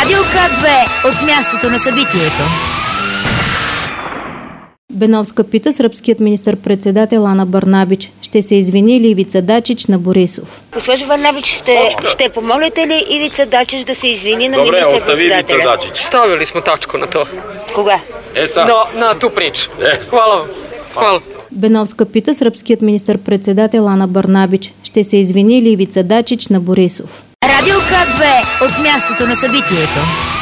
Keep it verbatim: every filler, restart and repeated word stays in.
Радио К две от мястото на събитието. Беновска пита сръбският министър-председател Ана Бърнабич. Ще се извини ли Ивица Дачич на Борисов? Госпожо Бърнабич, ще, ще помолите ли Ивица Дачич да се извини на министър-председателя? Добре, остави Ивица Дачич. Stavili smo tačku na to. Кога? Е, са. Na, na tu priču. Hvala vam. Hvala. Беновска пита сръбският министър-председател Ана Бърнабич. Ще се извини ли Ивица Дачич на Борисов? Радио К две от мястото на събитието.